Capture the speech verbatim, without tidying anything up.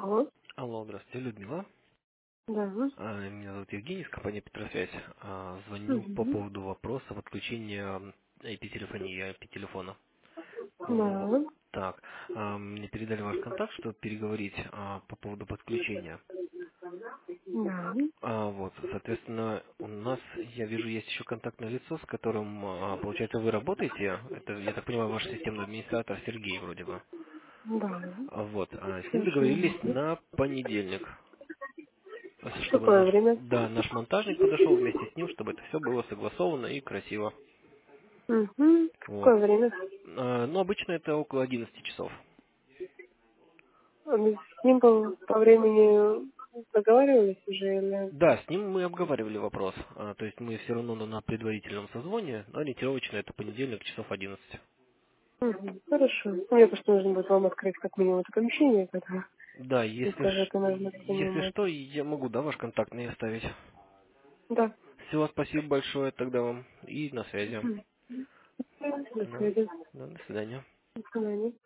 Алло, Алло, здравствуйте, Людмила. да. А, Меня зовут Евгений из компании Петросвязь. А, Звоню по Угу. поводу вопроса подключения ай пи-телефонии, ай пи-телефона. Вот. Да, Так, а, мне передали ваш контакт, чтобы переговорить а, по поводу подключения. да, А, Вот, соответственно, у нас, я вижу, есть еще контактное лицо, с которым, а, получается, вы работаете. Это, я так понимаю, ваш системный администратор Сергей вроде бы. да. А, Вот, а с ним Совершенно договорились верно. на понедельник. Чтобы Какое наш, время? да, наш монтажник подошел вместе с ним, чтобы это все было согласовано и красиво. Угу. Вот. Какое время? А, Ну, обычно это около одиннадцати часов. А мы с ним по, по времени договаривались уже или... Да, с ним мы обговаривали вопрос. А, То есть мы все равно на на предварительном созвоне, но ориентировочно это понедельник, часов одиннадцать. Угу. Хорошо. Мне просто нужно будет вам открыть как минимум это помещение, когда Да, если, это ш- это нужно если принимать. что, я могу, да, ваш контактный оставить. Да. Все, спасибо большое тогда вам и на связи. Мгм. До Да, связи. да, до свидания. До свидания.